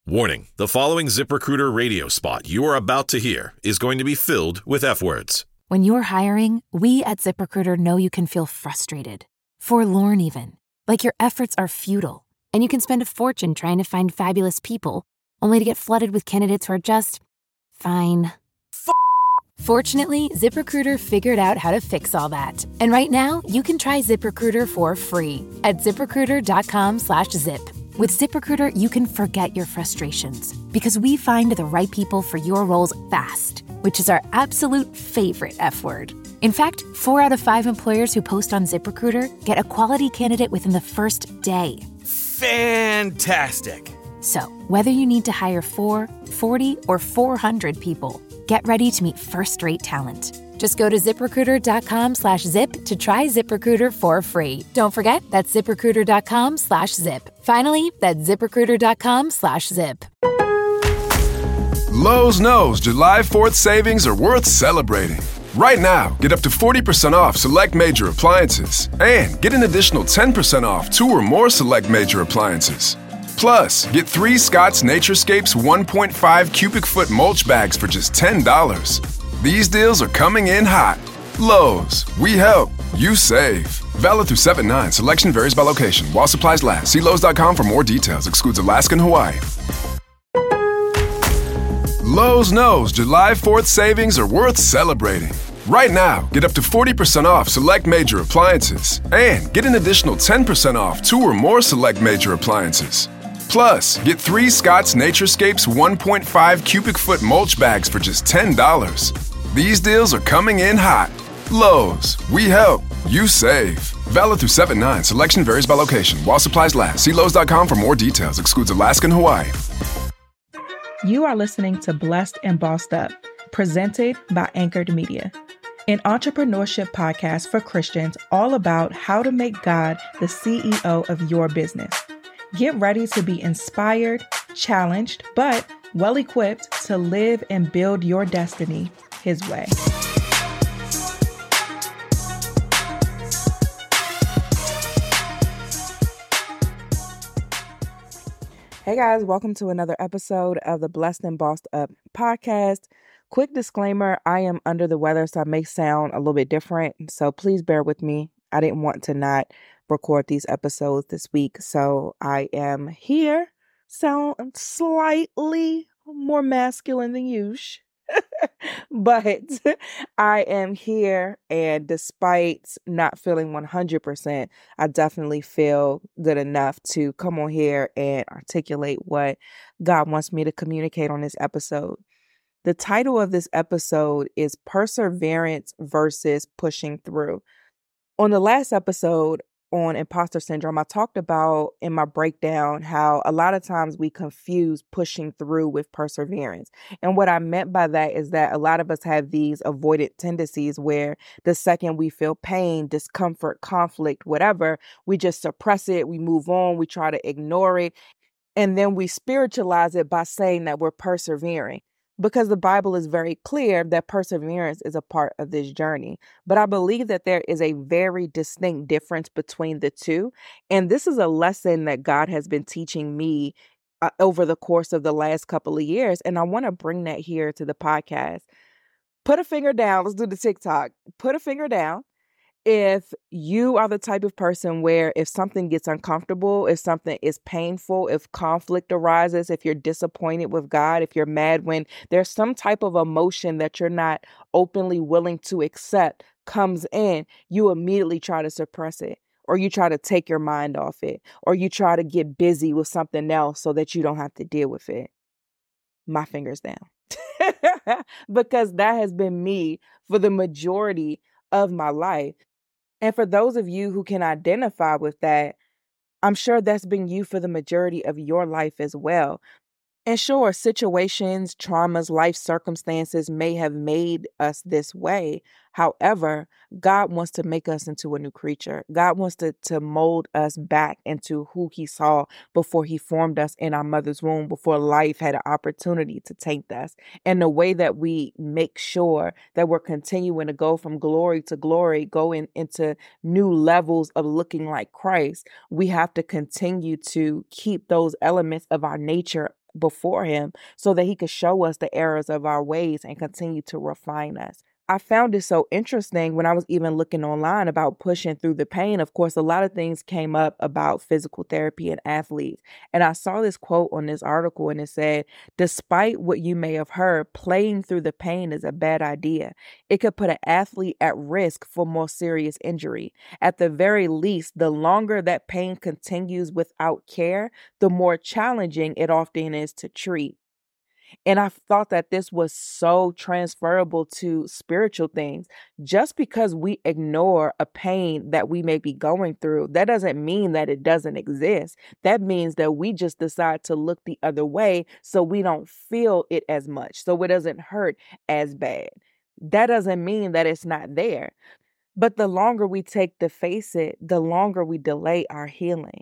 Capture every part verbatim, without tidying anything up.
Warning, the following ZipRecruiter radio spot you are about to hear is going to be filled with F words. When you're hiring, we at ZipRecruiter know you can feel frustrated, forlorn even, like your efforts are futile, and you can spend a fortune trying to find fabulous people, only to get flooded with candidates who are just fine. F- Fortunately, ZipRecruiter figured out how to fix all that. And right now, you can try ZipRecruiter for free at ZipRecruiter.com slash zip. With ZipRecruiter, you can forget your frustrations because we find the right people for your roles fast, which is our absolute favorite F word. In fact, four out of five employers who post on ZipRecruiter get a quality candidate within the first day. Fantastic. So, whether you need to hire four, forty, or four hundred people, get ready to meet first-rate talent. Just go to ZipRecruiter.com slash zip to try ZipRecruiter for free. Don't forget, that's ZipRecruiter.com slash zip. Finally, that's ZipRecruiter.com slash zip. Lowe's knows July fourth savings are worth celebrating. Right now, get up to forty percent off select major appliances and get an additional ten percent off two or more select major appliances. Plus, get three Scott's Naturescapes one point five cubic foot mulch bags for just ten dollars. These deals are coming in hot. Lowe's, we help, you save. Valid through seven nine. Selection varies by location. While supplies last. See Lowe's dot com for more details. Excludes Alaska and Hawaii. Lowe's knows July fourth savings are worth celebrating. Right now, get up to forty percent off select major appliances and get an additional ten percent off two or more select major appliances. Plus, get three Scott's Naturescapes one point five cubic foot mulch bags for just ten dollars. These deals are coming in hot. Lowe's, we help, you save. Valid through seven nine. Selection varies by location. While supplies last. See Lowe's dot com for more details. Excludes Alaska and Hawaii. You are listening to Blessed and Bossed Up, presented by Anchored Media, an entrepreneurship podcast for Christians all about how to make God the C E O of your business. Get ready to be inspired, challenged, but well-equipped to live and build your destiny His way. Hey guys, welcome to another episode of the Blessed and Bossed Up podcast. Quick disclaimer, I am under the weather, so I may sound a little bit different, so please bear with me. I didn't want to not record these episodes this week, so I am here, sound slightly more masculine than usual. But I am here, and despite not feeling one hundred percent, I definitely feel good enough to come on here and articulate what God wants me to communicate on this episode. The title of this episode is Perseverance versus Pushing Through. On the last episode on imposter syndrome, I talked about in my breakdown how a lot of times we confuse pushing through with perseverance. And what I meant by that is that a lot of us have these avoidant tendencies where the second we feel pain, discomfort, conflict, whatever, we just suppress it, we move on, we try to ignore it, and then we spiritualize it by saying that we're persevering. Because the Bible is very clear that perseverance is a part of this journey. But I believe that there is a very distinct difference between the two. And this is a lesson that God has been teaching me uh, over the course of the last couple of years. And I want to bring that here to the podcast. Put a finger down. Let's do the TikTok. Put a finger down. If you are the type of person where if something gets uncomfortable, if something is painful, if conflict arises, if you're disappointed with God, if you're mad when there's some type of emotion that you're not openly willing to accept comes in, you immediately try to suppress it, or you try to take your mind off it, or you try to get busy with something else so that you don't have to deal with it. My fingers down. Because that has been me for the majority of my life. And for those of you who can identify with that, I'm sure that's been you for the majority of your life as well. And sure, situations, traumas, life circumstances may have made us this way. However, God wants to make us into a new creature. God wants to, to mold us back into who he saw before he formed us in our mother's womb, before life had an opportunity to taint us. And the way that we make sure that we're continuing to go from glory to glory, going into new levels of looking like Christ, we have to continue to keep those elements of our nature before him so that he could show us the errors of our ways and continue to refine us. I found it so interesting when I was even looking online about pushing through the pain. Of course, a lot of things came up about physical therapy and athletes. And I saw this quote on this article and it said, despite what you may have heard, playing through the pain is a bad idea. It could put an athlete at risk for more serious injury. At the very least, the longer that pain continues without care, the more challenging it often is to treat. And I thought that this was so transferable to spiritual things. Just because we ignore a pain that we may be going through, that doesn't mean that it doesn't exist. That means that we just decide to look the other way so we don't feel it as much, so it doesn't hurt as bad. That doesn't mean that it's not there. But the longer we take to face it, the longer we delay our healing.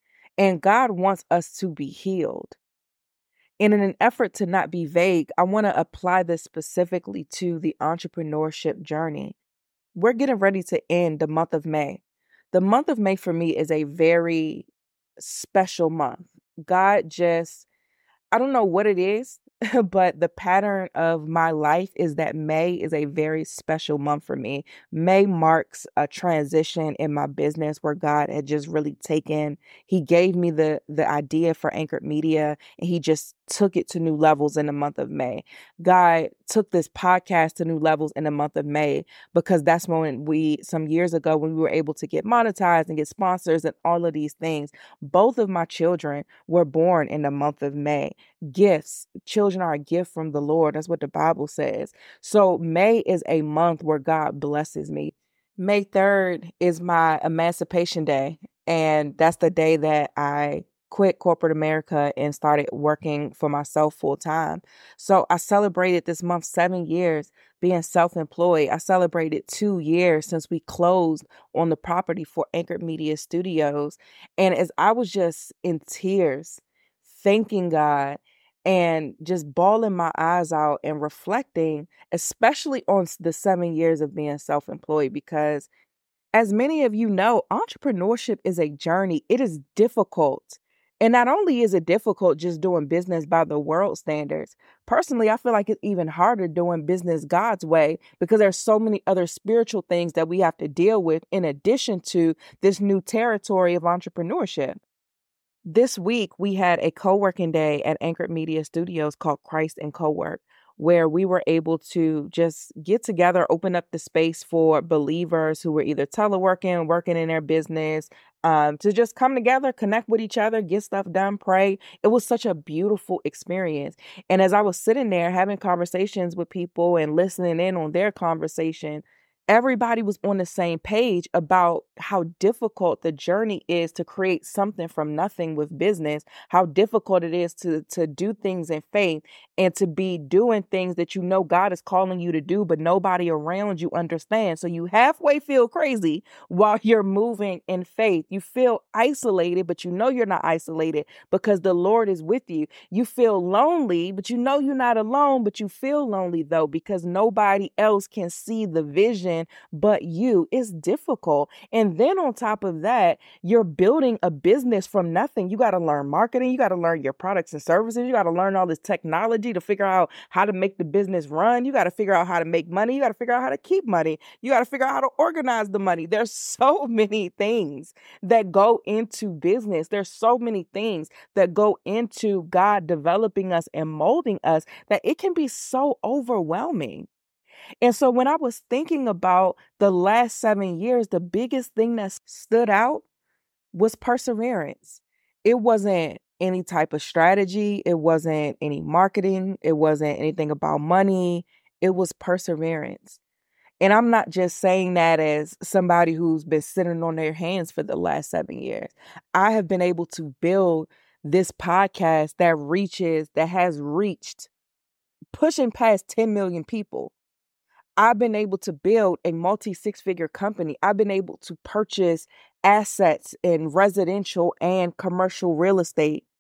And God wants us to be healed. And in an effort to not be vague, I want to apply this specifically to the entrepreneurship journey. We're getting ready to end the month of May. The month of May for me is a very special month. God just, I don't know what it is, but the pattern of my life is that May is a very special month for me. May marks a transition in my business where God had just really taken, he gave me the, the idea for Anchored Media, and he just took it to new levels in the month of May. God took this podcast to new levels in the month of May, because that's when we, some years ago, when we were able to get monetized and get sponsors and all of these things, both of my children were born in the month of May. Gifts, children are a gift from the Lord. That's what the Bible says. So May is a month where God blesses me. May third is my Emancipation Day. And that's the day that I quit corporate America and started working for myself full time. So I celebrated this month seven years being self-employed. I celebrated two years since we closed on the property for Anchored Media Studios. And as I was just in tears, thanking God and just bawling my eyes out and reflecting, especially on the seven years of being self-employed, because as many of you know, entrepreneurship is a journey. It is difficult. And not only is it difficult just doing business by the world standards, personally, I feel like it's even harder doing business God's way, because there's so many other spiritual things that we have to deal with in addition to this new territory of entrepreneurship. This week, we had a co-working day at Anchored Media Studios called Christ and Co-work, where we were able to just get together, open up the space for believers who were either teleworking, working in their business, um, to just come together, connect with each other, get stuff done, pray. It was such a beautiful experience. And as I was sitting there having conversations with people and listening in on their conversation, everybody was on the same page about how difficult the journey is to create something from nothing with business, how difficult it is to, to do things in faith and to be doing things that you know God is calling you to do, but nobody around you understands. So you halfway feel crazy while you're moving in faith. You feel isolated, but you know you're not isolated because the Lord is with you. You feel lonely, but you know you're not alone, but you feel lonely though, because nobody else can see the vision but you. It's difficult. And then on top of that, you're building a business from nothing. You got to learn marketing. You got to learn your products and services. You got to learn all this technology to figure out how to make the business run. You got to figure out how to make money. You got to figure out how to keep money. You got to figure out how to organize the money. There's so many things that go into business. There's so many things that go into God developing us and molding us that it can be so overwhelming. And so when I was thinking about the last seven years, the biggest thing that stood out was perseverance. It wasn't any type of strategy. It wasn't any marketing. It wasn't anything about money. It was perseverance. And I'm not just saying that as somebody who's been sitting on their hands for the last seven years. I have been able to build this podcast that reaches, that has reached, pushing past ten million people. I've been able to build a multi six-figure company. I've been able to purchase assets in residential and commercial real estate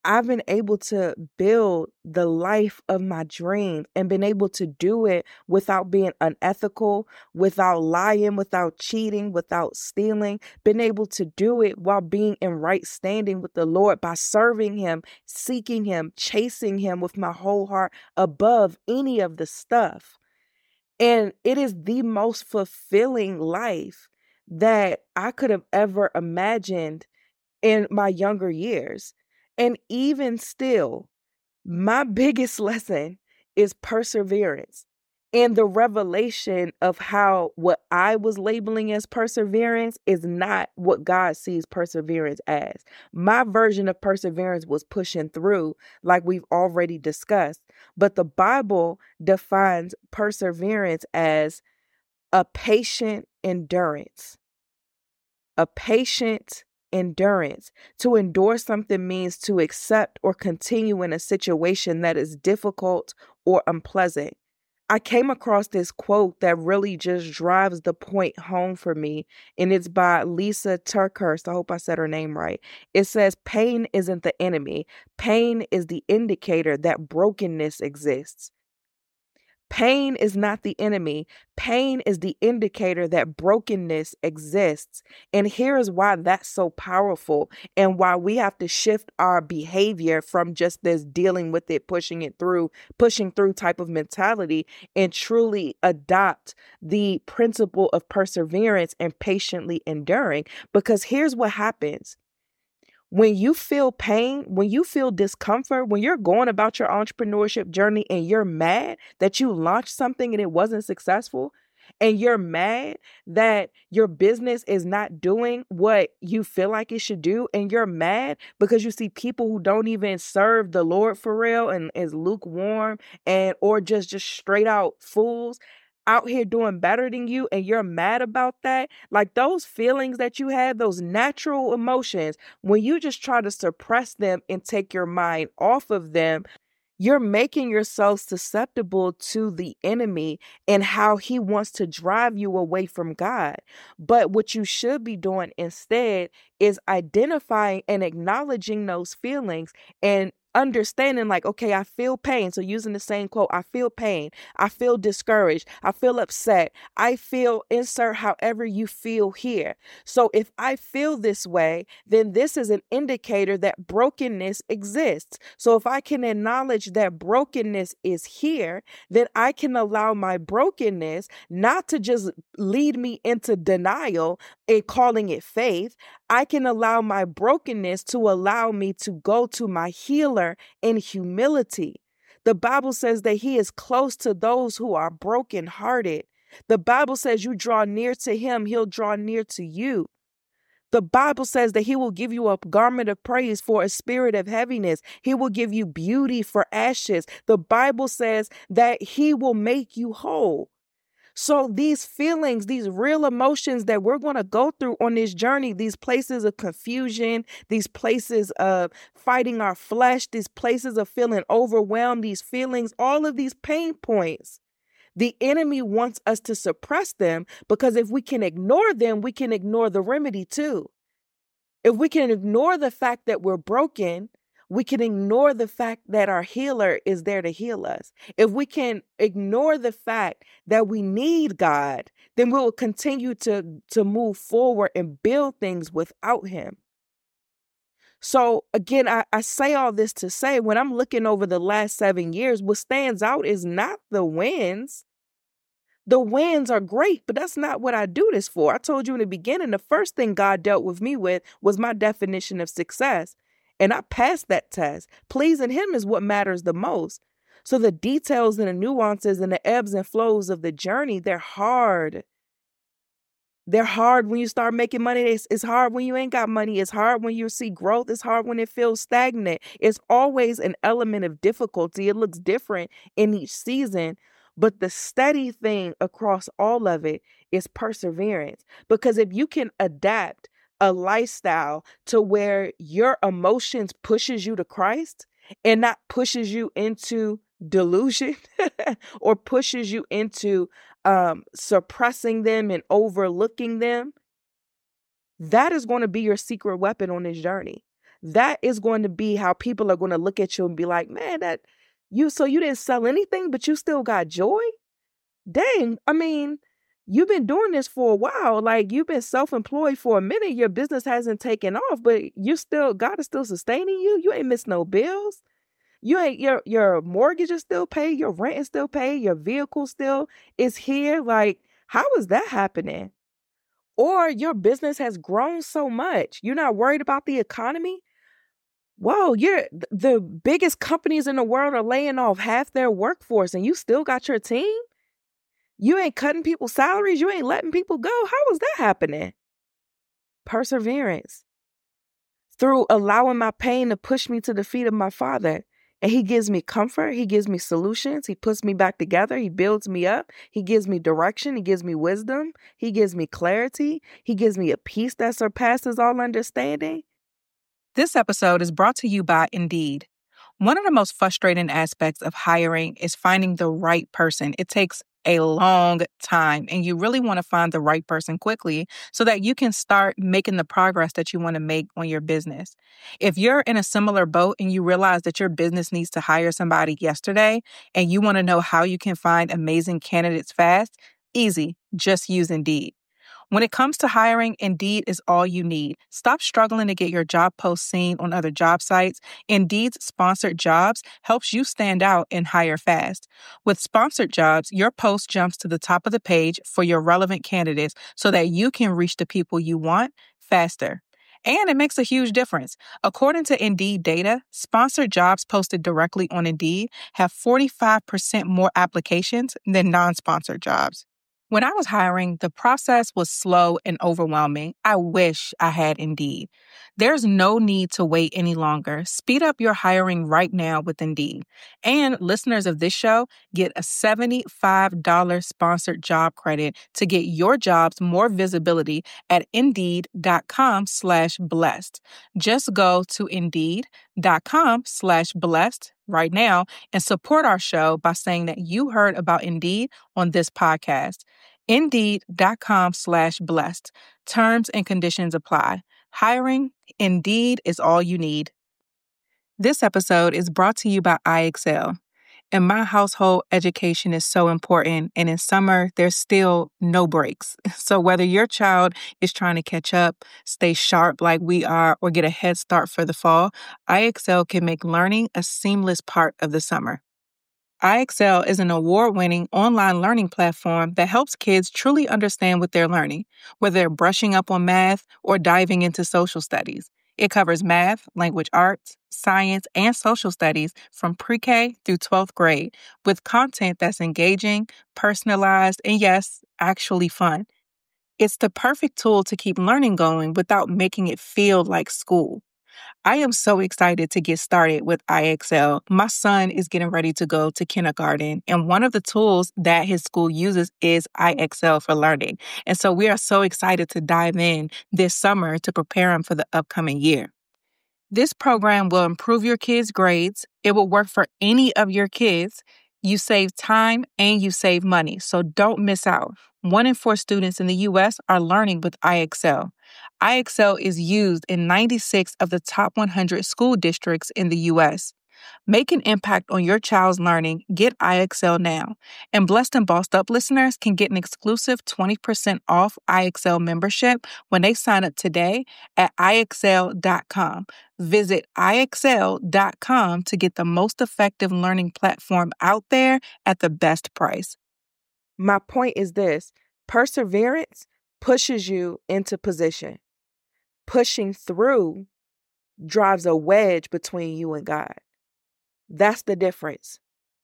I've been able to build the life of my dreams and been able to do it without being unethical, without lying, without cheating, without stealing, been able to do it while being in right standing with the Lord by serving him, seeking him, chasing him with my whole heart above any of the stuff. And it is the most fulfilling life that I could have ever imagined in my younger years. And even still, my biggest lesson is perseverance and the revelation of how what I was labeling as perseverance is not what God sees perseverance as. My version of perseverance was pushing through, like we've already discussed. But the Bible defines perseverance as a patient endurance. A patient endurance. To endure something means to accept or continue in a situation that is difficult or unpleasant. I came across this quote that really just drives the point home for me, and it's by Lisa Turkhurst. I hope I said her name right. It says, "Pain isn't the enemy. Pain is the indicator that brokenness exists." Pain is not the enemy. Pain is the indicator that brokenness exists. And here is why that's so powerful and why we have to shift our behavior from just this dealing with it, pushing it through, pushing through type of mentality and truly adopt the principle of perseverance and patiently enduring. Because here's what happens. When you feel pain, when you feel discomfort, when you're going about your entrepreneurship journey and you're mad that you launched something and it wasn't successful, and you're mad that your business is not doing what you feel like it should do, and you're mad because you see people who don't even serve the Lord for real and is lukewarm and or just just straight out fools out here doing better than you, and you're mad about that, like those feelings that you have, those natural emotions, when you just try to suppress them and take your mind off of them, you're making yourself susceptible to the enemy and how he wants to drive you away from God. But what you should be doing instead is identifying and acknowledging those feelings and understanding like, okay, I feel pain. So using the same quote, I feel pain. I feel discouraged. I feel upset. I feel insert however you feel here. So if I feel this way, then this is an indicator that brokenness exists. So if I can acknowledge that brokenness is here, then I can allow my brokenness not to just lead me into denial and calling it faith. I can allow my brokenness to allow me to go to my healer in humility. The Bible says that he is close to those who are brokenhearted. The Bible says you draw near to him, he'll draw near to you. The Bible says that he will give you a garment of praise for a spirit of heaviness. He will give you beauty for ashes. The Bible says that he will make you whole. So these feelings, these real emotions that we're going to go through on this journey, these places of confusion, these places of fighting our flesh, these places of feeling overwhelmed, these feelings, all of these pain points, the enemy wants us to suppress them because if we can ignore them, we can ignore the remedy too. If we can ignore the fact that we're broken, we can ignore the fact that our healer is there to heal us. If we can ignore the fact that we need God, then we will continue to, to move forward and build things without him. So again, I, I say all this to say, when I'm looking over the last seven years, what stands out is not the wins. The wins are great, but that's not what I do this for. I told you in the beginning, the first thing God dealt with me with was my definition of success. And I passed that test. Pleasing him is what matters the most. So the details and the nuances and the ebbs and flows of the journey, they're hard. They're hard when you start making money. It's, it's hard when you ain't got money. It's hard when you see growth. It's hard when it feels stagnant. It's always an element of difficulty. It looks different in each season. But the steady thing across all of it is perseverance. Because if you can adapt a lifestyle to where your emotions pushes you to Christ and not pushes you into delusion or pushes you into um, suppressing them and overlooking them, that is going to be your secret weapon on this journey. that is going to be how people are going to look at you and be like, man, that you, so you didn't sell anything, but you still got joy? Dang, I mean, you've been doing this for a while. Like, you've been self-employed for a minute. Your business hasn't taken off, but you still, God is still sustaining you. You ain't missed no bills. You ain't, your, your mortgage is still paid. Your rent is still paid. Your vehicle still is here. Like, how is that happening? Or your business has grown so much. You're not worried about the economy. Whoa, you're the biggest companies in the world are laying off half their workforce and you still got your team? You ain't cutting people's salaries. You ain't letting people go. How is that happening? Perseverance. Through allowing my pain to push me to the feet of my Father. And he gives me comfort. He gives me solutions. He puts me back together. He builds me up. He gives me direction. He gives me wisdom. He gives me clarity. He gives me a peace that surpasses all understanding. This episode is brought to you by Indeed. One of the most frustrating aspects of hiring is finding the right person. It takes a long time, and you really want to find the right person quickly so that you can start making the progress that you want to make on your business. If you're in a similar boat and you realize that your business needs to hire somebody yesterday and you want to know how you can find amazing candidates fast, easy, just use Indeed. When it comes to hiring, Indeed is all you need. Stop struggling to get your job post seen on other job sites. Indeed's sponsored jobs helps you stand out and hire fast. With sponsored jobs, your post jumps to the top of the page for your relevant candidates so that you can reach the people you want faster. And it makes a huge difference. According to Indeed data, sponsored jobs posted directly on Indeed have forty-five percent more applications than non-sponsored jobs. When I was hiring, the process was slow and overwhelming. I wish I had Indeed. There's no need to wait any longer. Speed up your hiring right now with Indeed. And listeners of this show get a seventy-five dollars sponsored job credit to get your jobs more visibility at Indeed.com slash blessed. Just go to Indeed.com slash blessed right now and support our show by saying that you heard about Indeed on this podcast. Indeed.com slash blessed. Terms and conditions apply. Hiring, Indeed is all you need. This episode is brought to you by I Excel. In my household, education is so important, and in summer, there's still no breaks. So whether your child is trying to catch up, stay sharp like we are, or get a head start for the fall, I Excel can make learning a seamless part of the summer. I Excel is an award-winning online learning platform that helps kids truly understand what they're learning, whether they're brushing up on math or diving into social studies. It covers math, language arts, science, and social studies from pre-K through twelfth grade with content that's engaging, personalized, and yes, actually fun. It's the perfect tool to keep learning going without making it feel like school. I am so excited to get started with I Excel. My son is getting ready to go to kindergarten, and one of the tools that his school uses is I Excel for Learning. And so we are so excited to dive in this summer to prepare him for the upcoming year. This program will improve your kids' grades. It will work for any of your kids. You save time and you save money, so don't miss out. One in four students in the U S are learning with I Excel. I Excel is used in ninety-six of the top one hundred school districts in the U S. Make an impact on your child's learning. Get I Excel now. And Blessed and Bossed Up listeners can get an exclusive twenty percent off I Excel membership when they sign up today at I Excel dot com. Visit I Excel dot com to get the most effective learning platform out there at the best price. My point is this: perseverance pushes you into position. Pushing through drives a wedge between you and God. That's the difference.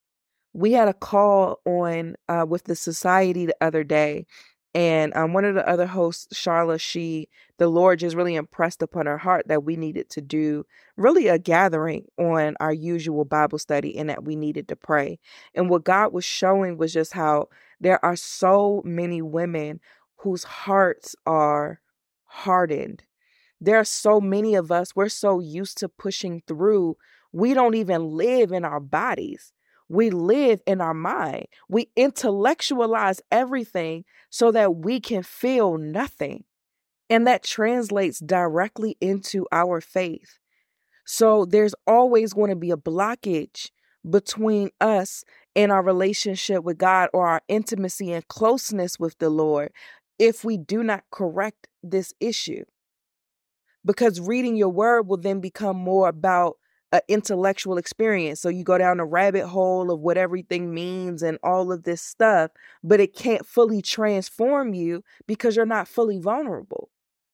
We had a call on uh, with the society the other day, and um, one of the other hosts, Charla, she, the Lord just really impressed upon her heart that we needed to do really a gathering on our usual Bible study and that we needed to pray. And what God was showing was just how there are so many women whose hearts are hardened. There are so many of us, we're so used to pushing through. We don't even live in our bodies. We live in our mind. We intellectualize everything so that we can feel nothing. And that translates directly into our faith. So there's always going to be a blockage between us and our relationship with God or our intimacy and closeness with the Lord if we do not correct this issue. Because reading your word will then become more about an intellectual experience. So you go down a rabbit hole of what everything means and all of this stuff, but it can't fully transform you because you're not fully vulnerable.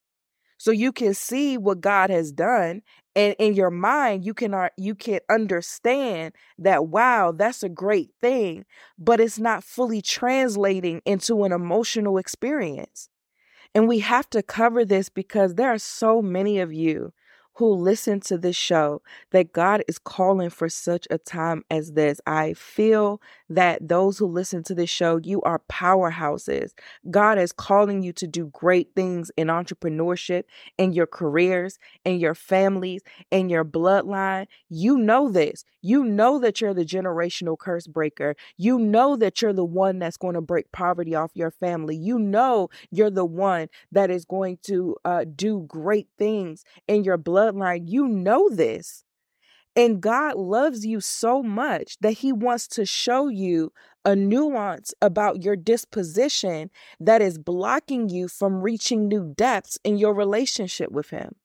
So you can see what God has done, and in your mind, you can you can understand that, wow, that's a great thing, but it's not fully translating into an emotional experience. And we have to cover this because there are so many of you who listen to this show that God is calling for such a time as this. I feel that those who listen to this show, you are powerhouses. God is calling you to do great things in entrepreneurship, in your careers, in your families, in your bloodline. You know this. You know that you're the generational curse breaker. You know that you're the one that's going to break poverty off your family. You know you're the one that is going to uh, do great things in your bloodline. You know this. And God loves you so much that he wants to show you a nuance about your disposition that is blocking you from reaching new depths in your relationship with him.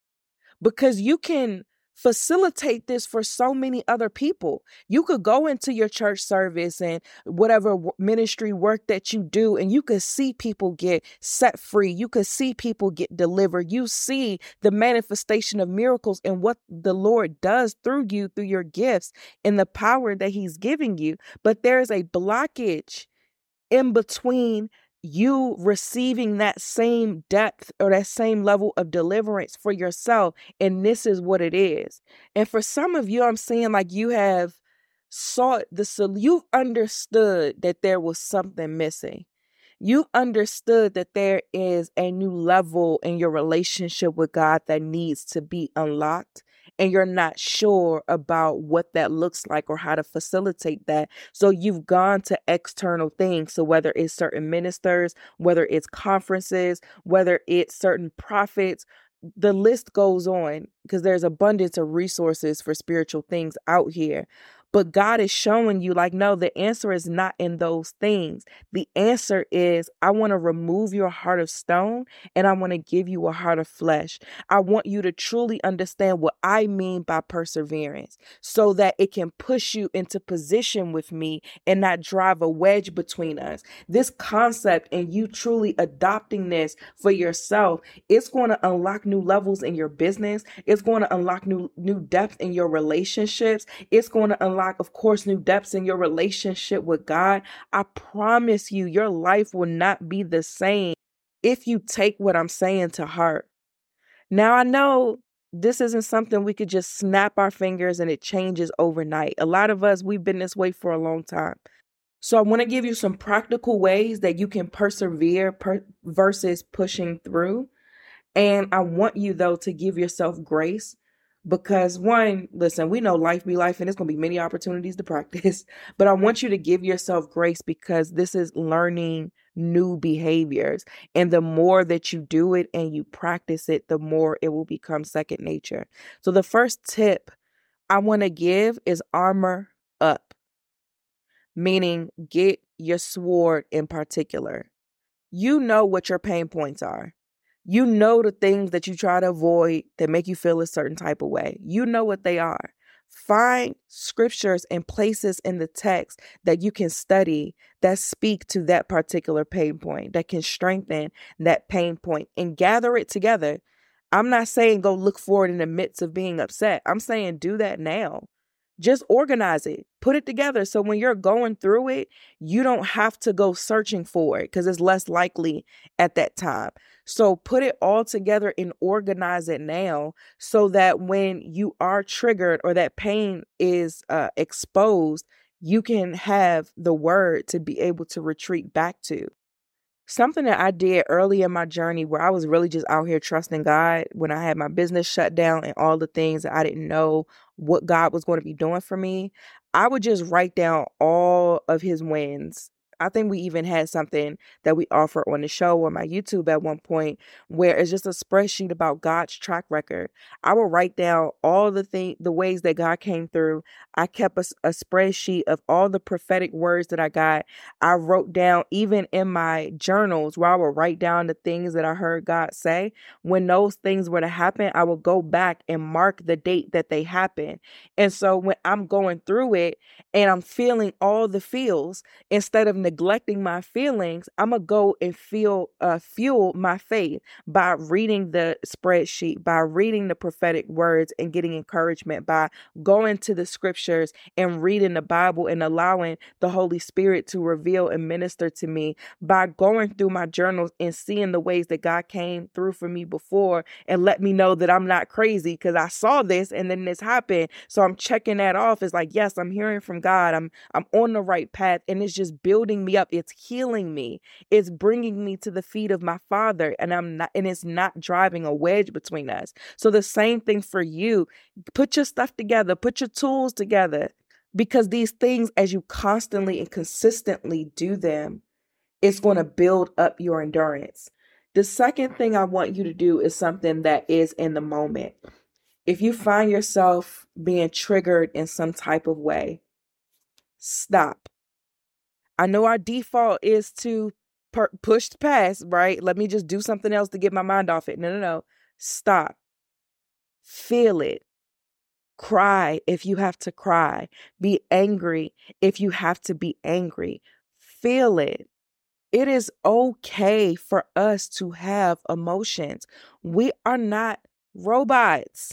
Because you can facilitate this for so many other people. You could go into your church service and whatever ministry work that you do, and you could see people get set free. You could see people get delivered. You see the manifestation of miracles and what the Lord does through you, through your gifts and the power that he's giving you. But there is a blockage in between you receiving that same depth or that same level of deliverance for yourself. And this is what it is. And for some of you, I'm saying like you have sought the solution. You've understood that there was something missing. You understood that there is a new level in your relationship with God that needs to be unlocked. And you're not sure about what that looks like or how to facilitate that. So you've gone to external things. So whether it's certain ministers, whether it's conferences, whether it's certain prophets, the list goes on because there's abundance of resources for spiritual things out here. But God is showing you like, no, the answer is not in those things. The answer is, I want to remove your heart of stone and I want to give you a heart of flesh. I want you to truly understand what I mean by perseverance so that it can push you into position with me and not drive a wedge between us. This concept and you truly adopting this for yourself, it's going to unlock new levels in your business. It's going to unlock new, new depth in your relationships. It's going to unlock, of course, new depths in your relationship with God. I promise you, your life will not be the same if you take what I'm saying to heart. Now, I know this isn't something we could just snap our fingers and it changes overnight. A lot of us, we've been this way for a long time. So I want to give you some practical ways that you can persevere per- versus pushing through. And I want you, though, to give yourself grace. Because one, listen, we know life be life and there's going to be many opportunities to practice, but I want you to give yourself grace because this is learning new behaviors. And the more that you do it and you practice it, the more it will become second nature. So the first tip I want to give is armor up, meaning get your sword in particular. You know what your pain points are. You know the things that you try to avoid that make you feel a certain type of way. You know what they are. Find scriptures and places in the text that you can study that speak to that particular pain point, that can strengthen that pain point and gather it together. I'm not saying go look for it in the midst of being upset. I'm saying do that now. Just organize it, put it together. So when you're going through it, you don't have to go searching for it because it's less likely at that time. So put it all together and organize it now so that when you are triggered or that pain is uh, exposed, you can have the word to be able to retreat back to. Something that I did early in my journey where I was really just out here trusting God when I had my business shut down and all the things that I didn't know what God was going to be doing for me, I would just write down all of his wins I think we even had something that we offer on the show on my YouTube at one point where it's just a spreadsheet about God's track record. I will write down all the thing, the ways that God came through. I kept a, a spreadsheet of all the prophetic words that I got. I wrote down even in my journals where I would write down the things that I heard God say. When those things were to happen, I would go back and mark the date that they happened. And so when I'm going through it and I'm feeling all the feels, instead of neglecting my feelings, I'm going to go and feel, uh, fuel my faith by reading the spreadsheet, by reading the prophetic words and getting encouragement, by going to the scriptures and reading the Bible and allowing the Holy Spirit to reveal and minister to me, by going through my journals and seeing the ways that God came through for me before and let me know that I'm not crazy because I saw this and then this happened. So I'm checking that off. It's like, yes, I'm hearing from God. I'm I'm on the right path, and it's just building me up. It's healing me. It's bringing me to the feet of my Father, and I'm not, and it's not driving a wedge between us. So the same thing for you. Put your stuff together. Put your tools together, because these things, as you constantly and consistently do them, it's going to build up your endurance. The second thing I want you to do is something that is in the moment. If you find yourself being triggered in some type of way, stop. I know our default is to per- push past, right? Let me just do something else to get my mind off it. No, no, no. Stop. Feel it. Cry if you have to cry. Be angry if you have to be angry. Feel it. It is okay for us to have emotions. We are not robots.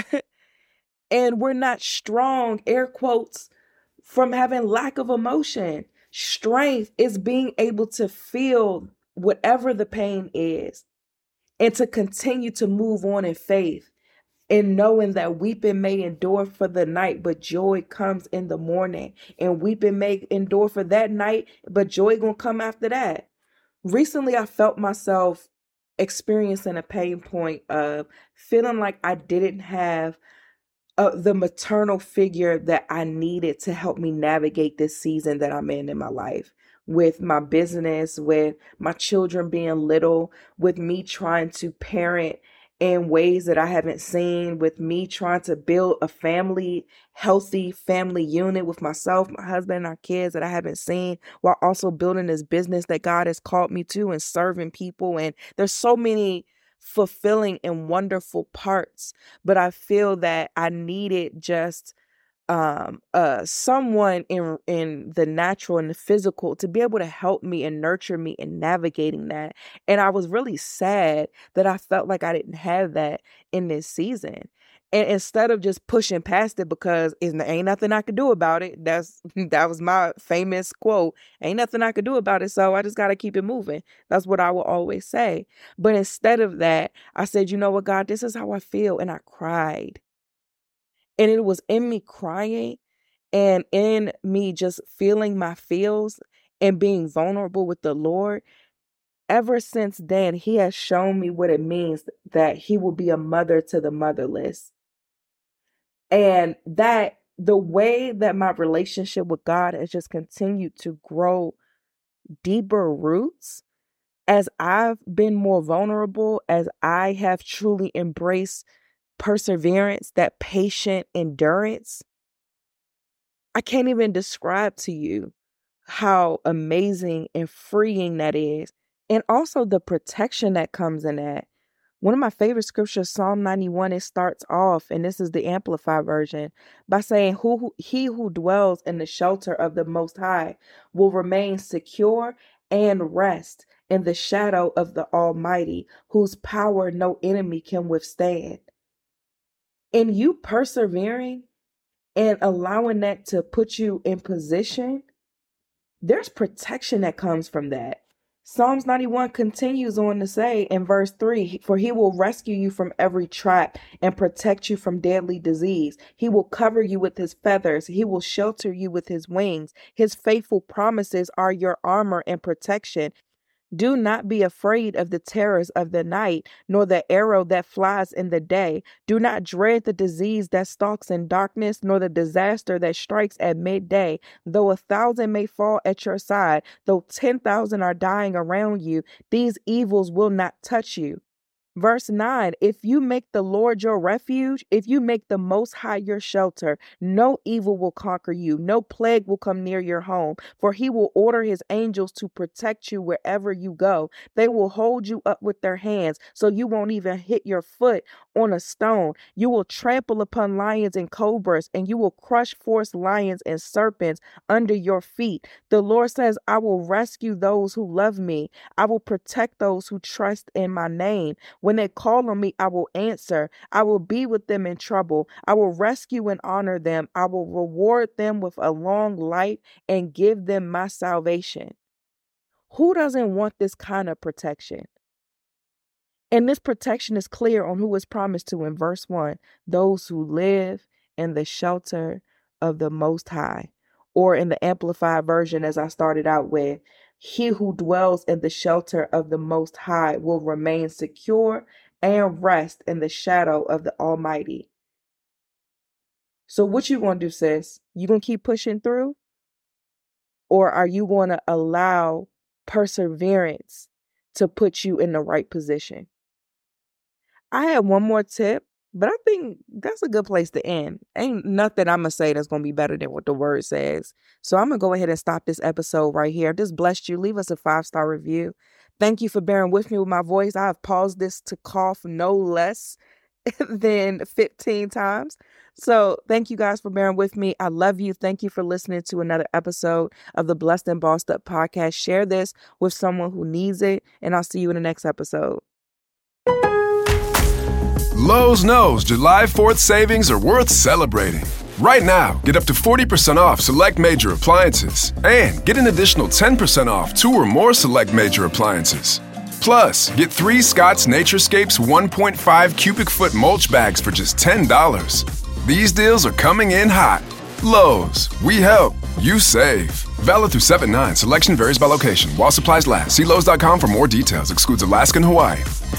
And we're not strong, air quotes, from having lack of emotion. Strength is being able to feel whatever the pain is and to continue to move on in faith, and knowing that weeping may endure for the night, but joy comes in the morning. And weeping may endure for that night, but joy gonna come after that. Recently, I felt myself experiencing a pain point of feeling like I didn't have uh, the maternal figure that I needed to help me navigate this season that I'm in in my life, with my business, with my children being little, with me trying to parent in ways that I haven't seen, with me trying to build a family, healthy family unit with myself, my husband, and our kids that I haven't seen, while also building this business that God has called me to and serving people. And there's so many fulfilling and wonderful parts, but I feel that I needed just um uh someone in in the natural and the physical to be able to help me and nurture me in navigating that. And I was really sad that I felt like I didn't have that in this season. And instead of just pushing past it because it ain't nothing I could do about it, that's that was my famous quote, ain't nothing I could do about it, so I just got to keep it moving. That's what I will always say. But instead of that, I said, you know what, God, this is how I feel. And I cried. And it was in me crying and in me just feeling my feels and being vulnerable with the Lord. Ever since then, He has shown me what it means that He will be a mother to the motherless. And that the way that my relationship with God has just continued to grow deeper roots as I've been more vulnerable, as I have truly embraced perseverance, that patient endurance. I can't even describe to you how amazing and freeing that is. And also the protection that comes in that. One of my favorite scriptures, Psalm ninety-one, it starts off, and this is the Amplified version, by saying, who, who he who dwells in the shelter of the Most High will remain secure and rest in the shadow of the Almighty, whose power no enemy can withstand. And you persevering and allowing that to put you in position, there's protection that comes from that. Psalms ninety-one continues on to say in verse three, for He will rescue you from every trap and protect you from deadly disease. He will cover you with His feathers. He will shelter you with His wings. His faithful promises are your armor and protection. Do not be afraid of the terrors of the night, nor the arrow that flies in the day. Do not dread the disease that stalks in darkness, nor the disaster that strikes at midday. Though a thousand may fall at your side, though ten thousand are dying around you, these evils will not touch you. Verse nine, if you make the Lord your refuge, if you make the Most High your shelter, no evil will conquer you, no plague will come near your home, for he will order his angels to protect you wherever you go. They will hold you up with their hands, so you won't even hit your foot on a stone. You will trample upon lions and cobras, and you will crush forest lions and serpents under your feet. The Lord says, I will rescue those who love me. I will protect those who trust in my name. When they call on me, I will answer. I will be with them in trouble. I will rescue and honor them. I will reward them with a long life and give them my salvation. Who doesn't want this kind of protection? And this protection is clear on who is promised to in verse one, those who live in the shelter of the Most High. Or in the Amplified version, as I started out with, he who dwells in the shelter of the Most High will remain secure and rest in the shadow of the Almighty. So what you going to do, sis? You going to keep pushing through? Or are you going to allow perseverance to put you in the right position? I have one more tip, but I think that's a good place to end. Ain't nothing I'm going to say that's going to be better than what the word says. So I'm going to go ahead and stop this episode right here. If this blessed you, leave us a five-star review. Thank you for bearing with me with my voice. I have paused this to cough no less than fifteen times. So thank you guys for bearing with me. I love you. Thank you for listening to another episode of the Blessed and Bossed Up podcast. Share this with someone who needs it, and I'll see you in the next episode. Lowe's knows July fourth savings are worth celebrating. Right now, get up to forty percent off select major appliances and get an additional ten percent off two or more select major appliances. Plus, get three Scott's Naturescapes one point five cubic foot mulch bags for just ten dollars. These deals are coming in hot. Lowe's, we help, you save. Valid through seven nine. Selection varies by location. While supplies last. See Lowe's dot com for more details. Excludes Alaska and Hawaii.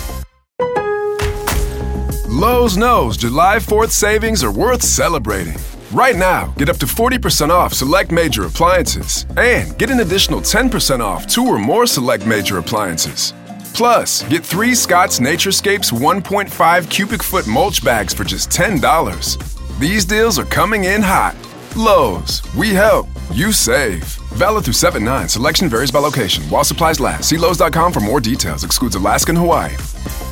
Lowe's knows July fourth savings are worth celebrating. Right now, get up to forty percent off select major appliances and get an additional ten percent off two or more select major appliances. Plus, get three Scott's Naturescapes one point five cubic foot mulch bags for just ten dollars. These deals are coming in hot. Lowe's, we help, you save. Valid through seven nine. Selection varies by location. While supplies last. See Lowe's dot com for more details. Excludes Alaska and Hawaii.